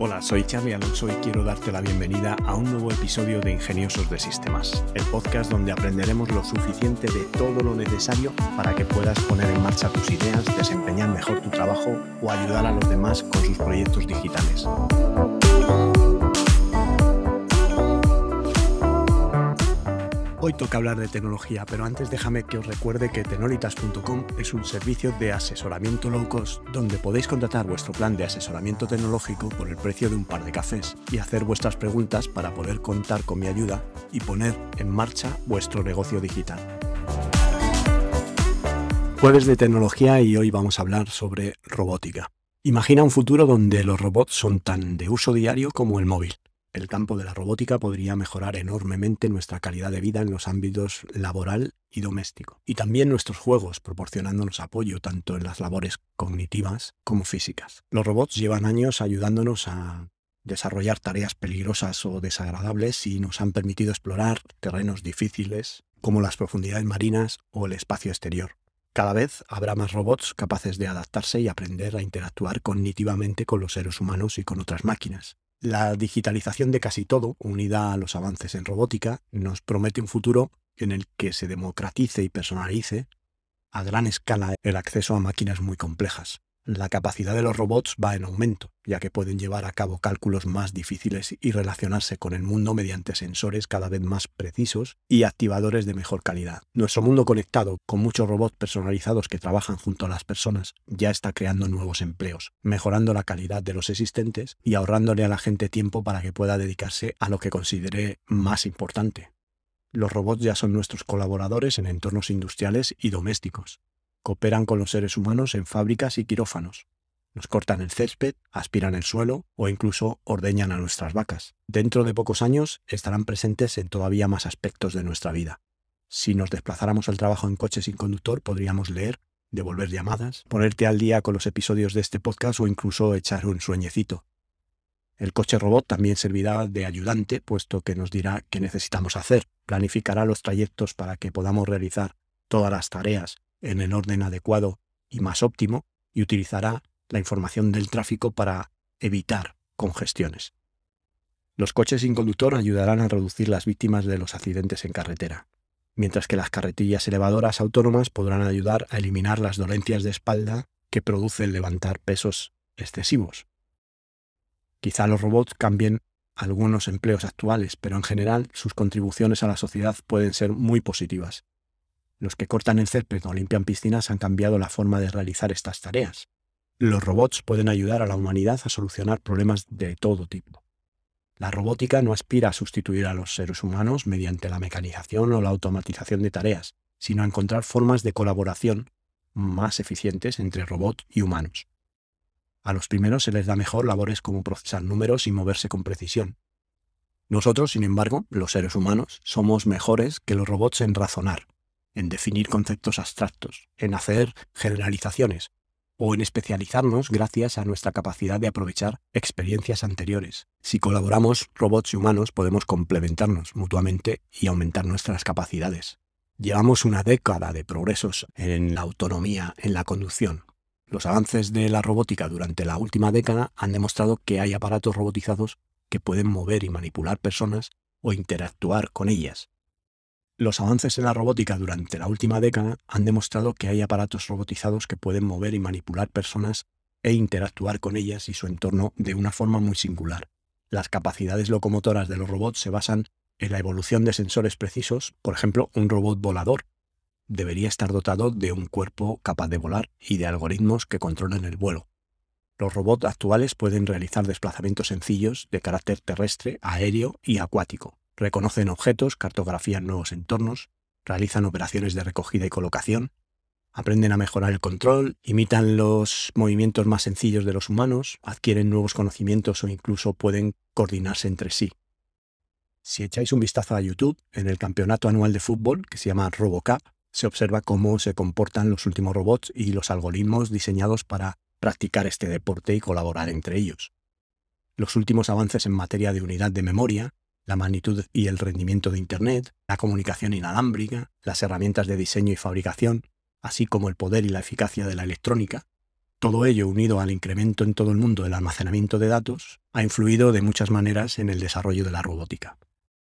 Hola, soy Charlie Alonso y quiero darte la bienvenida a un nuevo episodio de Ingeniosos de Sistemas, el podcast donde aprenderemos lo suficiente de todo lo necesario para que puedas poner en marcha tus ideas, desempeñar mejor tu trabajo o ayudar a los demás con sus proyectos digitales. Hoy toca hablar de tecnología, pero antes déjame que os recuerde que tenolitas.com es un servicio de asesoramiento low cost donde podéis contratar vuestro plan de asesoramiento tecnológico por el precio de un par de cafés y hacer vuestras preguntas para poder contar con mi ayuda y poner en marcha vuestro negocio digital. Jueves de tecnología y hoy vamos a hablar sobre robótica. Imagina un futuro donde los robots son tan de uso diario como el móvil. El campo de la robótica podría mejorar enormemente nuestra calidad de vida en los ámbitos laboral y doméstico. Y también nuestros juegos, proporcionándonos apoyo tanto en las labores cognitivas como físicas. Los robots llevan años ayudándonos a desarrollar tareas peligrosas o desagradables y nos han permitido explorar terrenos difíciles como las profundidades marinas o el espacio exterior. Cada vez habrá más robots capaces de adaptarse y aprender a interactuar cognitivamente con los seres humanos y con otras máquinas. La digitalización de casi todo, unida a los avances en robótica, nos promete un futuro en el que se democratice y personalice a gran escala el acceso a máquinas muy complejas. La capacidad de los robots va en aumento, ya que pueden llevar a cabo cálculos más difíciles y relacionarse con el mundo mediante sensores cada vez más precisos y activadores de mejor calidad. Nuestro mundo conectado, con muchos robots personalizados que trabajan junto a las personas, ya está creando nuevos empleos, mejorando la calidad de los existentes y ahorrándole a la gente tiempo para que pueda dedicarse a lo que considere más importante. Los robots ya son nuestros colaboradores en entornos industriales y domésticos. Cooperan con los seres humanos en fábricas y quirófanos. Nos cortan el césped, aspiran el suelo o incluso ordeñan a nuestras vacas. Dentro de pocos años estarán presentes en todavía más aspectos de nuestra vida. Si nos desplazáramos al trabajo en coche sin conductor, podríamos leer, devolver llamadas, ponerte al día con los episodios de este podcast o incluso echar un sueñecito. El coche robot también servirá de ayudante, puesto que nos dirá qué necesitamos hacer, planificará los trayectos para que podamos realizar todas las tareas en el orden adecuado y más óptimo, y utilizará la información del tráfico para evitar congestiones. Los coches sin conductor ayudarán a reducir las víctimas de los accidentes en carretera, mientras que las carretillas elevadoras autónomas podrán ayudar a eliminar las dolencias de espalda que produce el levantar pesos excesivos. Quizá los robots cambien algunos empleos actuales, pero en general sus contribuciones a la sociedad pueden ser muy positivas. Los que cortan el césped o limpian piscinas han cambiado la forma de realizar estas tareas. Los robots pueden ayudar a la humanidad a solucionar problemas de todo tipo. La robótica no aspira a sustituir a los seres humanos mediante la mecanización o la automatización de tareas, sino a encontrar formas de colaboración más eficientes entre robots y humanos. A los primeros se les da mejor labores como procesar números y moverse con precisión. Nosotros, sin embargo, los seres humanos, somos mejores que los robots en razonar, en definir conceptos abstractos, en hacer generalizaciones o en especializarnos gracias a nuestra capacidad de aprovechar experiencias anteriores. Si colaboramos, robots y humanos podemos complementarnos mutuamente y aumentar nuestras capacidades. Llevamos una década de progresos en la autonomía, en la conducción. Los avances de la robótica durante la última década han demostrado que hay aparatos robotizados que pueden mover y manipular personas o interactuar con ellas. Los avances en la robótica durante la última década han demostrado que hay aparatos robotizados que pueden mover y manipular personas e interactuar con ellas y su entorno de una forma muy singular. Las capacidades locomotoras de los robots se basan en la evolución de sensores precisos. Por ejemplo, un robot volador debería estar dotado de un cuerpo capaz de volar y de algoritmos que controlen el vuelo. Los robots actuales pueden realizar desplazamientos sencillos de carácter terrestre, aéreo y acuático. Reconocen objetos, cartografían nuevos entornos, realizan operaciones de recogida y colocación, aprenden a mejorar el control, imitan los movimientos más sencillos de los humanos, adquieren nuevos conocimientos o incluso pueden coordinarse entre sí. Si echáis un vistazo a YouTube, en el campeonato anual de fútbol, que se llama RoboCup, se observa cómo se comportan los últimos robots y los algoritmos diseñados para practicar este deporte y colaborar entre ellos. Los últimos avances en materia de unidad de memoria, la magnitud y el rendimiento de Internet, la comunicación inalámbrica, las herramientas de diseño y fabricación, así como el poder y la eficacia de la electrónica, Todo ello, unido al incremento en todo el mundo del almacenamiento de datos, ha influido de muchas maneras en el desarrollo de la robótica.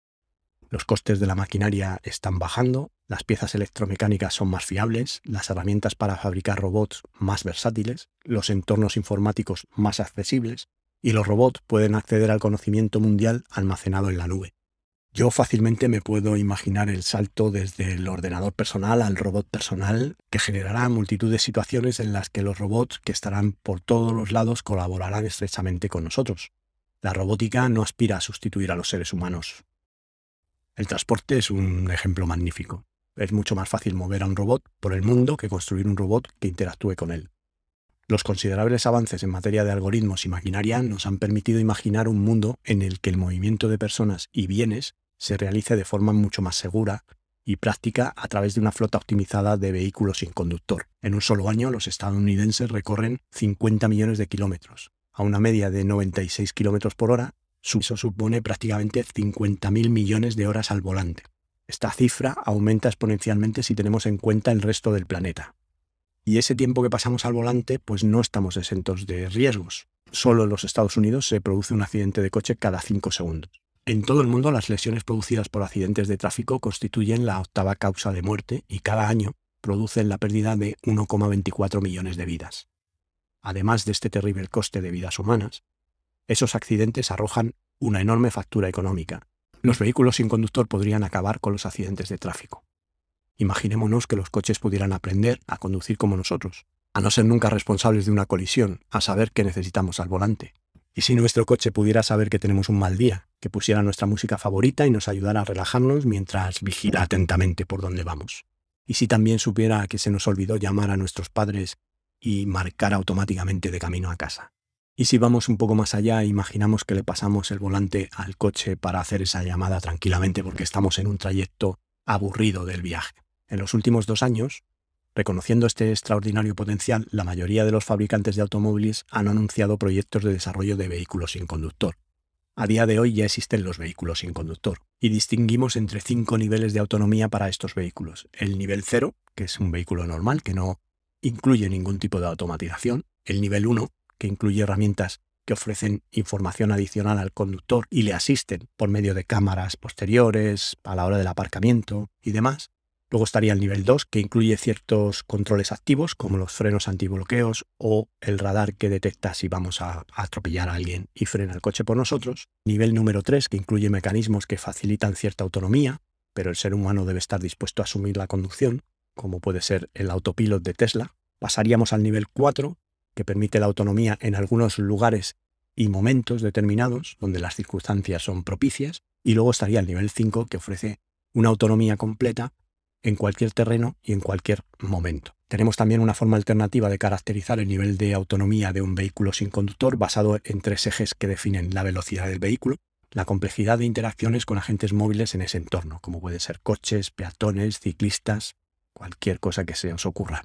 Los costes de la maquinaria están bajando, las piezas electromecánicas son más fiables, las herramientas para fabricar robots más versátiles, los entornos informáticos más accesibles y los robots pueden acceder al conocimiento mundial almacenado en la nube. Yo fácilmente me puedo imaginar el salto desde el ordenador personal al robot personal, que generará multitud de situaciones en las que los robots que estarán por todos los lados colaborarán estrechamente con nosotros. La robótica no aspira a sustituir a los seres humanos. El transporte es un ejemplo magnífico. Es mucho más fácil mover a un robot por el mundo que construir un robot que interactúe con él. Los considerables avances en materia de algoritmos y maquinaria nos han permitido imaginar un mundo en el que el movimiento de personas y bienes se realice de forma mucho más segura y práctica a través de una flota optimizada de vehículos sin conductor. En un solo año, los estadounidenses recorren 50 millones de kilómetros, a una media de 96 kilómetros por hora. Eso supone prácticamente 50.000 millones de horas al volante. Esta cifra aumenta exponencialmente si tenemos en cuenta el resto del planeta. Y ese tiempo que pasamos al volante, pues no estamos exentos de riesgos. Solo en los Estados Unidos se produce un accidente de coche cada 5 segundos. En todo el mundo, las lesiones producidas por accidentes de tráfico constituyen la 8ª causa de muerte y cada año producen la pérdida de 1,24 millones de vidas. Además de este terrible coste de vidas humanas, esos accidentes arrojan una enorme factura económica. Los vehículos sin conductor podrían acabar con los accidentes de tráfico. Imaginémonos que los coches pudieran aprender a conducir como nosotros, a no ser nunca responsables de una colisión, a saber que necesitamos al volante. Y si nuestro coche pudiera saber que tenemos un mal día, que pusiera nuestra música favorita y nos ayudara a relajarnos mientras vigila atentamente por dónde vamos. Y si también supiera que se nos olvidó llamar a nuestros padres y marcar automáticamente de camino a casa. Y si vamos un poco más allá, imaginamos que le pasamos el volante al coche para hacer esa llamada tranquilamente porque estamos en un trayecto aburrido del viaje. En los últimos 2 años, reconociendo este extraordinario potencial, la mayoría de los fabricantes de automóviles han anunciado proyectos de desarrollo de vehículos sin conductor. A día de hoy ya existen los vehículos sin conductor y distinguimos entre 5 niveles de autonomía para estos vehículos. El nivel 0, que es un vehículo normal que no incluye ningún tipo de automatización. El nivel 1, que incluye herramientas que ofrecen información adicional al conductor y le asisten por medio de cámaras posteriores a la hora del aparcamiento y demás. Luego estaría el nivel 2, que incluye ciertos controles activos, como los frenos antibloqueos o el radar que detecta si vamos a atropellar a alguien y frena el coche por nosotros. Nivel número 3, que incluye mecanismos que facilitan cierta autonomía, pero el ser humano debe estar dispuesto a asumir la conducción, como puede ser el autopilot de Tesla. Pasaríamos al nivel 4, que permite la autonomía en algunos lugares y momentos determinados, donde las circunstancias son propicias. Y luego estaría el nivel 5, que ofrece una autonomía completa en cualquier terreno y en cualquier momento. Tenemos también una forma alternativa de caracterizar el nivel de autonomía de un vehículo sin conductor basado en 3 ejes que definen la velocidad del vehículo, la complejidad de interacciones con agentes móviles en ese entorno, como pueden ser coches, peatones, ciclistas, cualquier cosa que se os ocurra.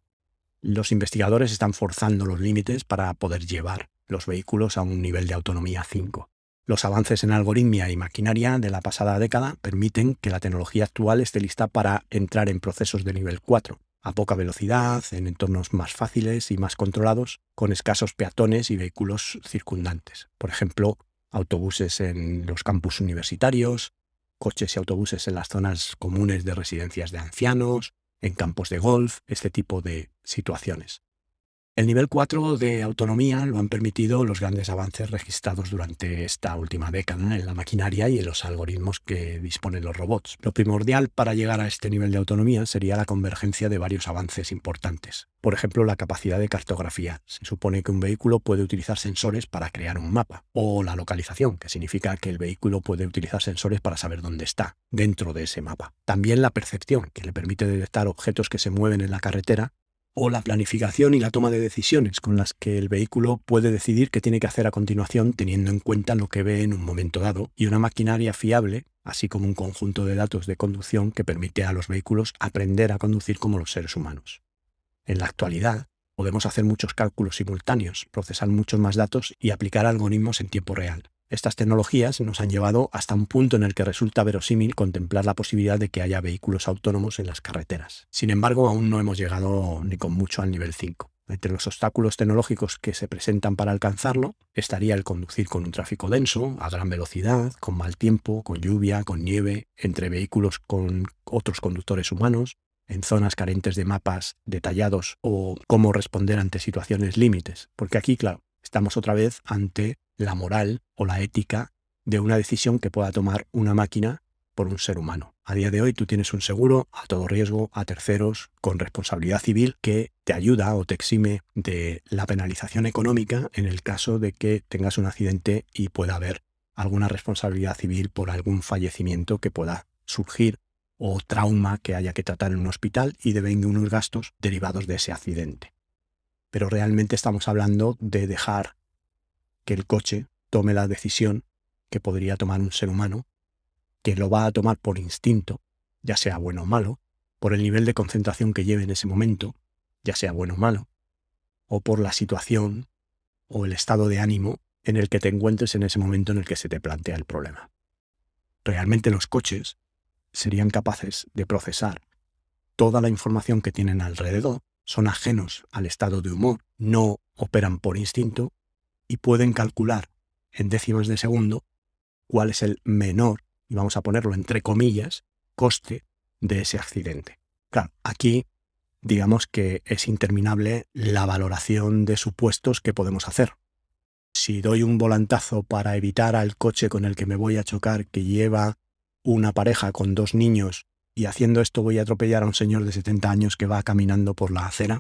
Los investigadores están forzando los límites para poder llevar los vehículos a un nivel de autonomía 5. Los avances en algoritmia y maquinaria de la pasada década permiten que la tecnología actual esté lista para entrar en procesos de nivel 4, a poca velocidad, en entornos más fáciles y más controlados, con escasos peatones y vehículos circundantes. Por ejemplo, autobuses en los campus universitarios, coches y autobuses en las zonas comunes de residencias de ancianos, en campos de golf, este tipo de situaciones. El nivel 4 de autonomía lo han permitido los grandes avances registrados durante esta última década en la maquinaria y en los algoritmos que disponen los robots. Lo primordial para llegar a este nivel de autonomía sería la convergencia de varios avances importantes. Por ejemplo, la capacidad de cartografía. Se supone que un vehículo puede utilizar sensores para crear un mapa. O la localización, que significa que el vehículo puede utilizar sensores para saber dónde está dentro de ese mapa. También la percepción, que le permite detectar objetos que se mueven en la carretera, o la planificación y la toma de decisiones con las que el vehículo puede decidir qué tiene que hacer a continuación teniendo en cuenta lo que ve en un momento dado, y una maquinaria fiable, así como un conjunto de datos de conducción que permite a los vehículos aprender a conducir como los seres humanos. En la actualidad, podemos hacer muchos cálculos simultáneos, procesar muchos más datos y aplicar algoritmos en tiempo real. Estas tecnologías nos han llevado hasta un punto en el que resulta verosímil contemplar la posibilidad de que haya vehículos autónomos en las carreteras. Sin embargo, aún no hemos llegado ni con mucho al nivel 5. Entre los obstáculos tecnológicos que se presentan para alcanzarlo estaría el conducir con un tráfico denso, a gran velocidad, con mal tiempo, con lluvia, con nieve, entre vehículos con otros conductores humanos, en zonas carentes de mapas detallados o cómo responder ante situaciones límites. Porque aquí, claro, estamos otra vez ante la moral o la ética de una decisión que pueda tomar una máquina por un ser humano. A día de hoy tú tienes un seguro a todo riesgo, a terceros, con responsabilidad civil, que te ayuda o te exime de la penalización económica en el caso de que tengas un accidente y pueda haber alguna responsabilidad civil por algún fallecimiento que pueda surgir o trauma que haya que tratar en un hospital y devenga unos gastos derivados de ese accidente. Pero realmente estamos hablando de dejar que el coche tome la decisión que podría tomar un ser humano, que lo va a tomar por instinto, ya sea bueno o malo, por el nivel de concentración que lleve en ese momento, ya sea bueno o malo, o por la situación o el estado de ánimo en el que te encuentres en ese momento en el que se te plantea el problema. Realmente los coches serían capaces de procesar toda la información que tienen alrededor, son ajenos al estado de humor, no operan por instinto y pueden calcular en décimas de segundo cuál es el menor, y vamos a ponerlo entre comillas, coste de ese accidente. Claro, aquí digamos que es interminable la valoración de supuestos que podemos hacer. Si doy un volantazo para evitar al coche con el que me voy a chocar, que lleva una pareja con 2 niños, y haciendo esto voy a atropellar a un señor de 70 años que va caminando por la acera,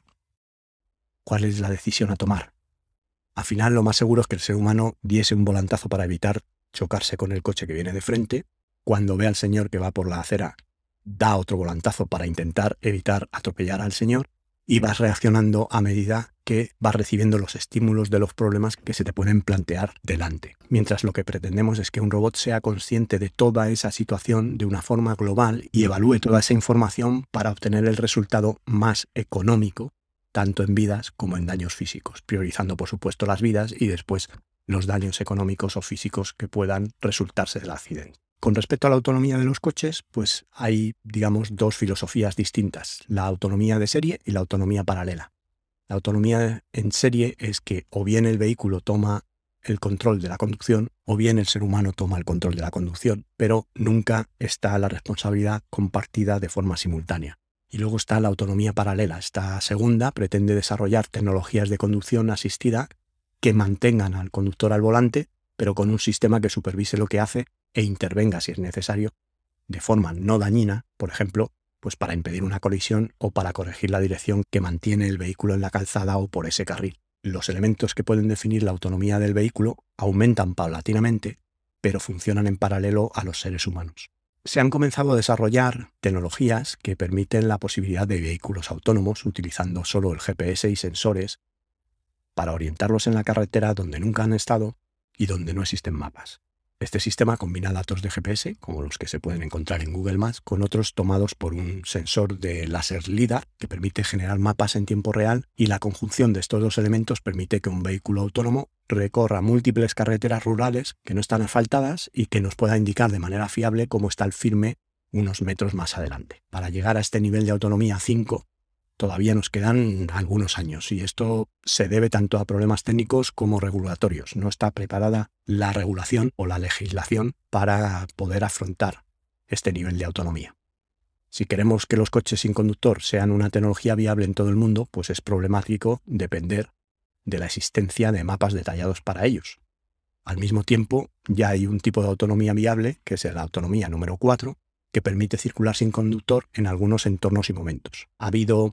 ¿cuál es la decisión a tomar? Al final lo más seguro es que el ser humano diese un volantazo para evitar chocarse con el coche que viene de frente. Cuando ve al señor que va por la acera, da otro volantazo para intentar evitar atropellar al señor, y vas reaccionando a medida que vas recibiendo los estímulos de los problemas que se te pueden plantear delante. Mientras lo que pretendemos es que un robot sea consciente de toda esa situación de una forma global y evalúe toda esa información para obtener el resultado más económico, tanto en vidas como en daños físicos, priorizando por supuesto las vidas y después los daños económicos o físicos que puedan resultarse del accidente. Con respecto a la autonomía de los coches, pues hay, digamos, 2 filosofías distintas, la autonomía de serie y la autonomía paralela. La autonomía en serie es que o bien el vehículo toma el control de la conducción o bien el ser humano toma el control de la conducción, pero nunca está la responsabilidad compartida de forma simultánea. Y luego está la autonomía paralela. Esta segunda pretende desarrollar tecnologías de conducción asistida que mantengan al conductor al volante, pero con un sistema que supervise lo que hace e intervenga si es necesario de forma no dañina, por ejemplo, pues para impedir una colisión o para corregir la dirección que mantiene el vehículo en la calzada o por ese carril. Los elementos que pueden definir la autonomía del vehículo aumentan paulatinamente, pero funcionan en paralelo a los seres humanos. Se han comenzado a desarrollar tecnologías que permiten la posibilidad de vehículos autónomos utilizando solo el GPS y sensores para orientarlos en la carretera donde nunca han estado y donde no existen mapas. Este sistema combina datos de GPS, como los que se pueden encontrar en Google Maps, con otros tomados por un sensor de láser LiDAR que permite generar mapas en tiempo real, y la conjunción de estos 2 elementos permite que un vehículo autónomo recorra múltiples carreteras rurales que no están asfaltadas y que nos pueda indicar de manera fiable cómo está el firme unos metros más adelante. Para llegar a este nivel de autonomía 5, todavía nos quedan algunos años, y esto se debe tanto a problemas técnicos como regulatorios. No está preparada la regulación o la legislación para poder afrontar este nivel de autonomía. Si queremos que los coches sin conductor sean una tecnología viable en todo el mundo, pues es problemático depender de la existencia de mapas detallados para ellos. Al mismo tiempo, ya hay un tipo de autonomía viable, que es la autonomía número 4, que permite circular sin conductor en algunos entornos y momentos. Ha habido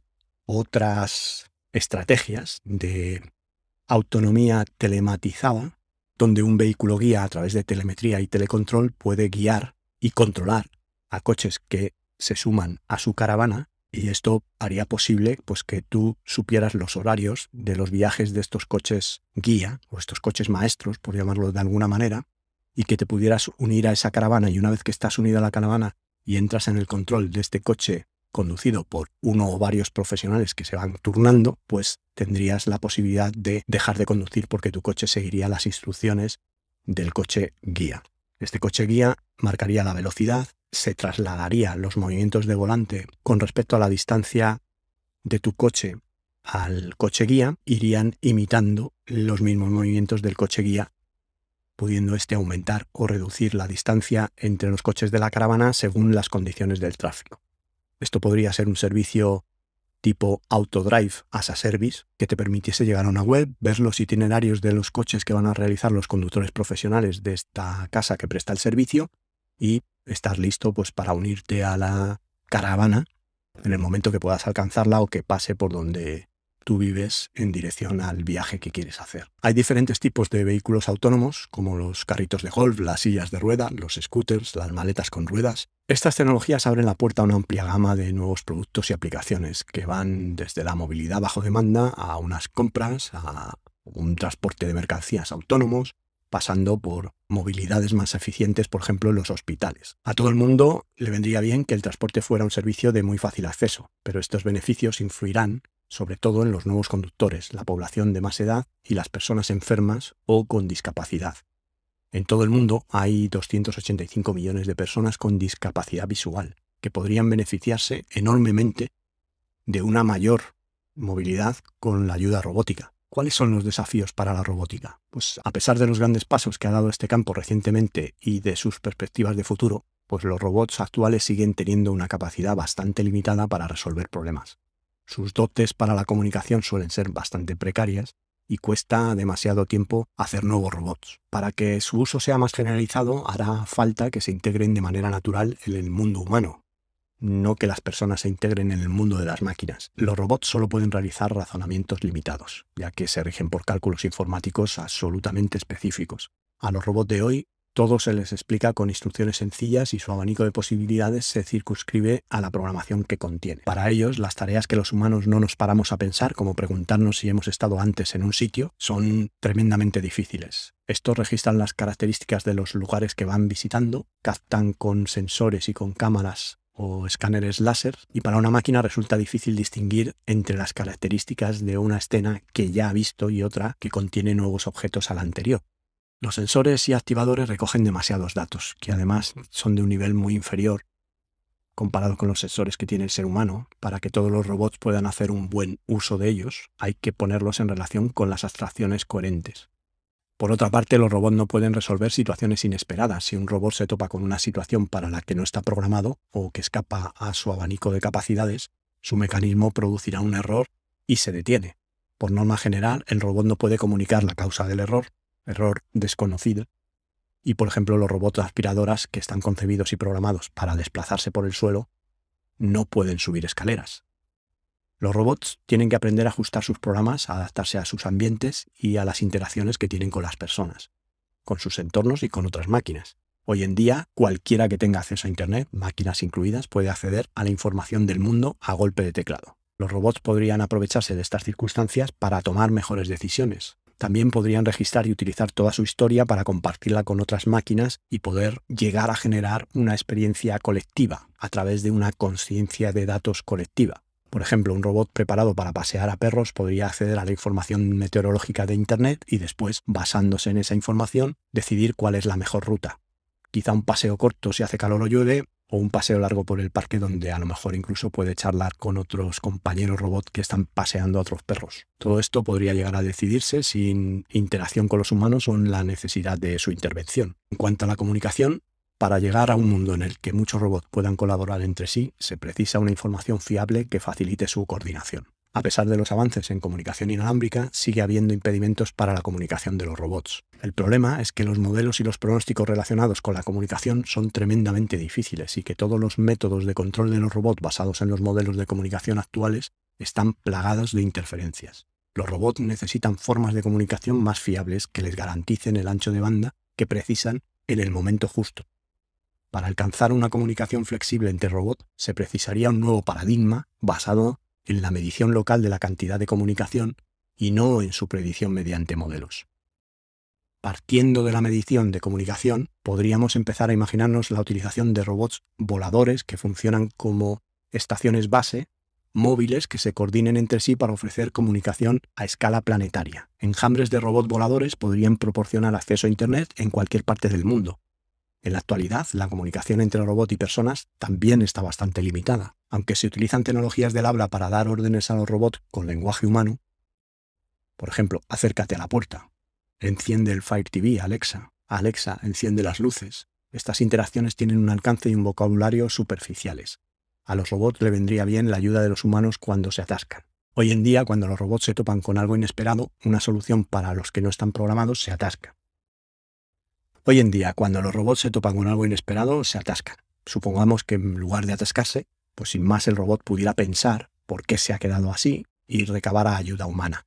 otras estrategias de autonomía telematizada, donde un vehículo guía a través de telemetría y telecontrol puede guiar y controlar a coches que se suman a su caravana, y esto haría posible pues que tú supieras los horarios de los viajes de estos coches guía o estos coches maestros, por llamarlo de alguna manera, y que te pudieras unir a esa caravana, y una vez que estás unido a la caravana y entras en el control de este coche conducido por uno o varios profesionales que se van turnando, pues tendrías la posibilidad de dejar de conducir porque tu coche seguiría las instrucciones del coche guía. Este coche guía marcaría la velocidad, se trasladaría los movimientos de volante con respecto a la distancia de tu coche al coche guía, irían imitando los mismos movimientos del coche guía, pudiendo aumentar o reducir la distancia entre los coches de la caravana según las condiciones del tráfico. Esto podría ser un servicio tipo Autodrive as a Service, que te permitiese llegar a una web, ver los itinerarios de los coches que van a realizar los conductores profesionales de esta casa que presta el servicio y estar listo pues para unirte a la caravana en el momento que puedas alcanzarla o que pase por donde tú vives en dirección al viaje que quieres hacer. Hay diferentes tipos de vehículos autónomos, como los carritos de golf, las sillas de rueda, los scooters, las maletas con ruedas. Estas tecnologías abren la puerta a una amplia gama de nuevos productos y aplicaciones que van desde la movilidad bajo demanda a unas compras, a un transporte de mercancías autónomos, pasando por movilidades más eficientes, por ejemplo, en los hospitales. A todo el mundo le vendría bien que el transporte fuera un servicio de muy fácil acceso, pero estos beneficios influirán sobre todo en los nuevos conductores, la población de más edad y las personas enfermas o con discapacidad. En todo el mundo hay 285 millones de personas con discapacidad visual, que podrían beneficiarse enormemente de una mayor movilidad con la ayuda robótica. ¿Cuáles son los desafíos para la robótica? Pues a pesar de los grandes pasos que ha dado este campo recientemente y de sus perspectivas de futuro, pues los robots actuales siguen teniendo una capacidad bastante limitada para resolver problemas. Sus dotes para la comunicación suelen ser bastante precarias y cuesta demasiado tiempo hacer nuevos robots. Para que su uso sea más generalizado, hará falta que se integren de manera natural en el mundo humano, no que las personas se integren en el mundo de las máquinas. Los robots solo pueden realizar razonamientos limitados, ya que se rigen por cálculos informáticos absolutamente específicos. A los robots de hoy, todo se les explica con instrucciones sencillas y su abanico de posibilidades se circunscribe a la programación que contiene. Para ellos, las tareas que los humanos no nos paramos a pensar, como preguntarnos si hemos estado antes en un sitio, son tremendamente difíciles. Estos registran las características de los lugares que van visitando, captan con sensores y con cámaras o escáneres láser, y para una máquina resulta difícil distinguir entre las características de una escena que ya ha visto y otra que contiene nuevos objetos a la anterior. Los sensores y activadores recogen demasiados datos, que además son de un nivel muy inferior comparado con los sensores que tiene el ser humano. Para que todos los robots puedan hacer un buen uso de ellos, hay que ponerlos en relación con las abstracciones coherentes. Por otra parte, los robots no pueden resolver situaciones inesperadas. Si un robot se topa con una situación para la que no está programado o que escapa a su abanico de capacidades, su mecanismo producirá un error y se detiene. Por norma general, el robot no puede comunicar la causa del error desconocido, y por ejemplo los robots aspiradoras que están concebidos y programados para desplazarse por el suelo no pueden subir escaleras. Los robots tienen que aprender a ajustar sus programas, a adaptarse a sus ambientes y a las interacciones que tienen con las personas, con sus entornos y con otras máquinas. Hoy en día, cualquiera que tenga acceso a Internet, máquinas incluidas, puede acceder a la información del mundo a golpe de teclado. Los robots podrían aprovecharse de estas circunstancias para tomar mejores decisiones. También podrían registrar y utilizar toda su historia para compartirla con otras máquinas y poder llegar a generar una experiencia colectiva a través de una conciencia de datos colectiva. Por ejemplo, un robot preparado para pasear a perros podría acceder a la información meteorológica de Internet y después, basándose en esa información, decidir cuál es la mejor ruta. Quizá un paseo corto si hace calor o llueve, o un paseo largo por el parque donde a lo mejor incluso puede charlar con otros compañeros robots que están paseando a otros perros. Todo esto podría llegar a decidirse sin interacción con los humanos o en la necesidad de su intervención. En cuanto a la comunicación, para llegar a un mundo en el que muchos robots puedan colaborar entre sí, se precisa una información fiable que facilite su coordinación. A pesar de los avances en comunicación inalámbrica, sigue habiendo impedimentos para la comunicación de los robots. El problema es que los modelos y los pronósticos relacionados con la comunicación son tremendamente difíciles y que todos los métodos de control de los robots basados en los modelos de comunicación actuales están plagados de interferencias. Los robots necesitan formas de comunicación más fiables que les garanticen el ancho de banda que precisan en el momento justo. Para alcanzar una comunicación flexible entre robots, se precisaría un nuevo paradigma basado en la medición local de la cantidad de comunicación y no en su predicción mediante modelos. Partiendo de la medición de comunicación, podríamos empezar a imaginarnos la utilización de robots voladores que funcionan como estaciones base, móviles que se coordinen entre sí para ofrecer comunicación a escala planetaria. Enjambres de robots voladores podrían proporcionar acceso a Internet en cualquier parte del mundo, En la actualidad, la comunicación entre robot y personas también está bastante limitada. Aunque se utilizan tecnologías del habla para dar órdenes a los robots con lenguaje humano, por ejemplo, acércate a la puerta, enciende el Fire TV, Alexa, Alexa, enciende las luces. Estas interacciones tienen un alcance y un vocabulario superficiales. A los robots le vendría bien la ayuda de los humanos cuando se atascan. Hoy en día, cuando los robots se topan con algo inesperado, una solución para los que no están programados se atasca. Hoy en día, cuando los robots se topan con algo inesperado, se atascan. Supongamos que en lugar de atascarse, pues sin más el robot pudiera pensar por qué se ha quedado así y recabar ayuda humana.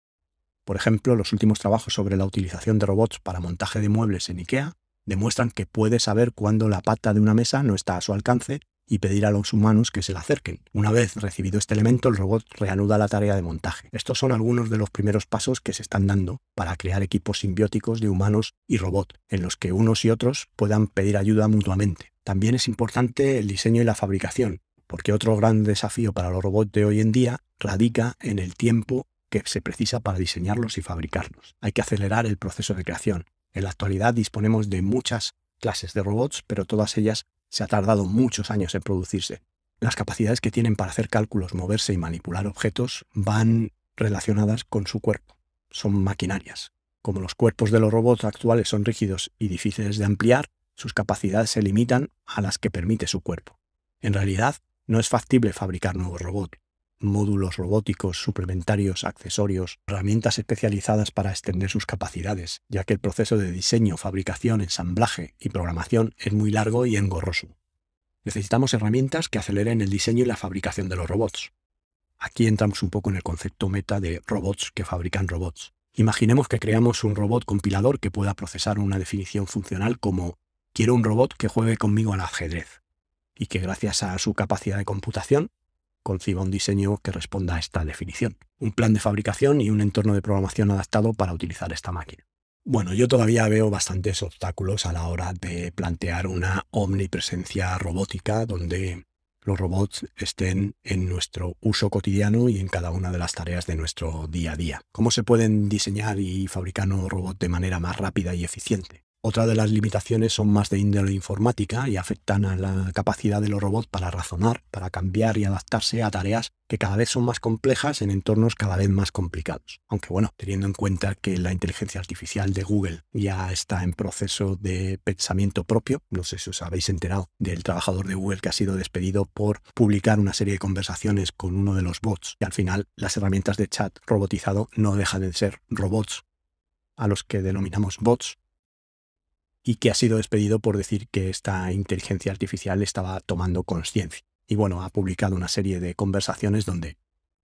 Por ejemplo, los últimos trabajos sobre la utilización de robots para montaje de muebles en IKEA demuestran que puede saber cuándo la pata de una mesa no está a su alcance y pedir a los humanos que se la acerquen. Una vez recibido este elemento, el robot reanuda la tarea de montaje. Estos son algunos de los primeros pasos que se están dando para crear equipos simbióticos de humanos y robot, en los que unos y otros puedan pedir ayuda mutuamente. También es importante el diseño y la fabricación, porque otro gran desafío para los robots de hoy en día radica en el tiempo que se precisa para diseñarlos y fabricarlos. Hay que acelerar el proceso de creación. En la actualidad disponemos de muchas clases de robots, pero todas ellas se ha tardado muchos años en producirse. Las capacidades que tienen para hacer cálculos, moverse y manipular objetos van relacionadas con su cuerpo. Son maquinarias. Como los cuerpos de los robots actuales son rígidos y difíciles de ampliar, sus capacidades se limitan a las que permite su cuerpo. En realidad, no es factible fabricar nuevos robots. Módulos robóticos, suplementarios, accesorios, herramientas especializadas para extender sus capacidades, ya que el proceso de diseño, fabricación, ensamblaje y programación es muy largo y engorroso. Necesitamos herramientas que aceleren el diseño y la fabricación de los robots. Aquí entramos un poco en el concepto meta de robots que fabrican robots. Imaginemos que creamos un robot compilador que pueda procesar una definición funcional como «quiero un robot que juegue conmigo al ajedrez» y que gracias a su capacidad de computación conciba un diseño que responda a esta definición, un plan de fabricación y un entorno de programación adaptado para utilizar esta máquina. Bueno, yo todavía veo bastantes obstáculos a la hora de plantear una omnipresencia robótica donde los robots estén en nuestro uso cotidiano y en cada una de las tareas de nuestro día a día. ¿Cómo se pueden diseñar y fabricar nuevos robots de manera más rápida y eficiente? Otra de las limitaciones son más de índole informática y afectan a la capacidad de los robots para razonar, para cambiar y adaptarse a tareas que cada vez son más complejas en entornos cada vez más complicados. Aunque bueno, teniendo en cuenta que la inteligencia artificial de Google ya está en proceso de pensamiento propio, no sé si os habéis enterado del trabajador de Google que ha sido despedido por publicar una serie de conversaciones con uno de los bots, y al final las herramientas de chat robotizado no dejan de ser robots, a los que denominamos bots, y que ha sido despedido por decir que esta inteligencia artificial estaba tomando conciencia. Y bueno, ha publicado una serie de conversaciones donde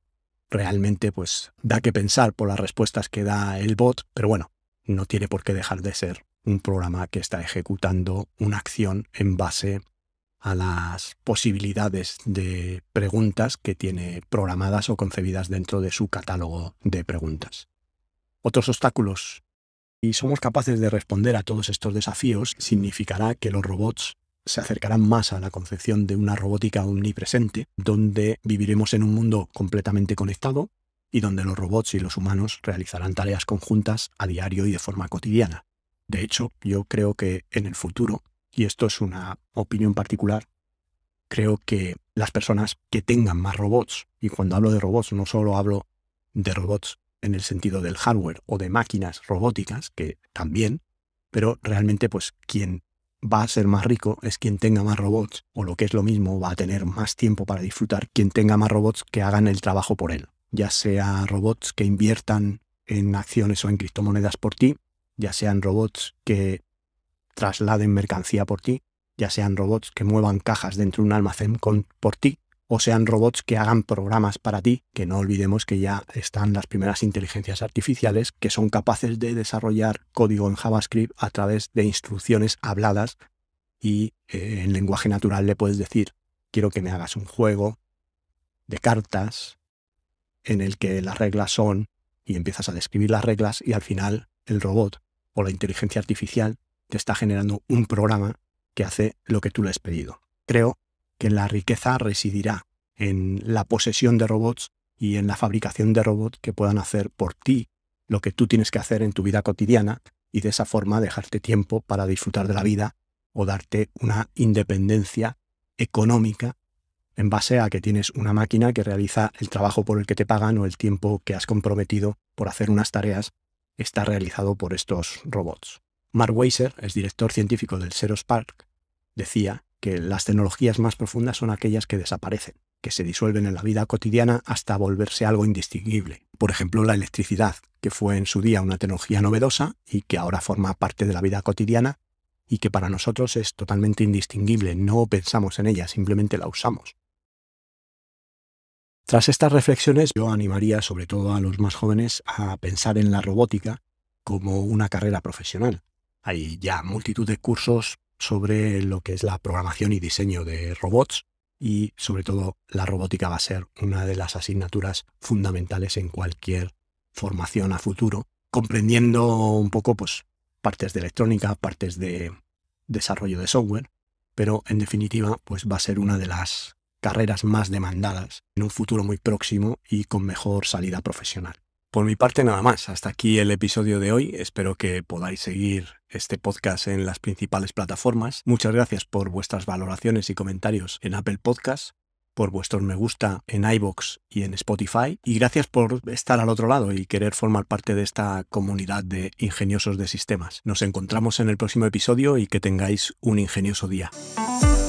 realmente pues da que pensar por las respuestas que da el bot, pero bueno, no tiene por qué dejar de ser un programa que está ejecutando una acción en base a las posibilidades de preguntas que tiene programadas o concebidas dentro de su catálogo de preguntas. Otros obstáculos. Si somos capaces de responder a todos estos desafíos, significará que los robots se acercarán más a la concepción de una robótica omnipresente, donde viviremos en un mundo completamente conectado y donde los robots y los humanos realizarán tareas conjuntas a diario y de forma cotidiana. De hecho, yo creo que en el futuro, y esto es una opinión particular, creo que las personas que tengan más robots, y cuando hablo de robots no solo hablo de robots en el sentido del hardware o de máquinas robóticas, que también, pero realmente pues quien va a ser más rico es quien tenga más robots, o lo que es lo mismo, va a tener más tiempo para disfrutar quien tenga más robots que hagan el trabajo por él. Ya sea robots que inviertan en acciones o en criptomonedas por ti, ya sean robots que trasladen mercancía por ti, ya sean robots que muevan cajas dentro de un almacén por ti, o sean robots que hagan programas para ti, que no olvidemos que ya están las primeras inteligencias artificiales que son capaces de desarrollar código en JavaScript a través de instrucciones habladas y en lenguaje natural le puedes decir, quiero que me hagas un juego de cartas en el que las reglas son, y empiezas a describir las reglas y al final el robot o la inteligencia artificial te está generando un programa que hace lo que tú le has pedido. Creo que la riqueza residirá en la posesión de robots y en la fabricación de robots que puedan hacer por ti lo que tú tienes que hacer en tu vida cotidiana y de esa forma dejarte tiempo para disfrutar de la vida o darte una independencia económica en base a que tienes una máquina que realiza el trabajo por el que te pagan o el tiempo que has comprometido por hacer unas tareas está realizado por estos robots. Mark Weiser, es director científico del Xerox PARC, decía que las tecnologías más profundas son aquellas que desaparecen, que se disuelven en la vida cotidiana hasta volverse algo indistinguible. Por ejemplo, la electricidad, que fue en su día una tecnología novedosa y que ahora forma parte de la vida cotidiana y que para nosotros es totalmente indistinguible. No pensamos en ella, simplemente la usamos. Tras estas reflexiones, yo animaría sobre todo a los más jóvenes a pensar en la robótica como una carrera profesional. Hay ya multitud de cursos sobre lo que es la programación y diseño de robots y sobre todo la robótica va a ser una de las asignaturas fundamentales en cualquier formación a futuro, comprendiendo un poco pues partes de electrónica, partes de desarrollo de software, pero en definitiva pues va a ser una de las carreras más demandadas en un futuro muy próximo y con mejor salida profesional. Por mi parte nada más, hasta aquí el episodio de hoy, espero que podáis seguir este podcast en las principales plataformas. Muchas gracias por vuestras valoraciones y comentarios en Apple Podcasts, por vuestros me gusta en iVoox y en Spotify, y gracias por estar al otro lado y querer formar parte de esta comunidad de ingeniosos de sistemas. Nos encontramos en el próximo episodio y que tengáis un ingenioso día.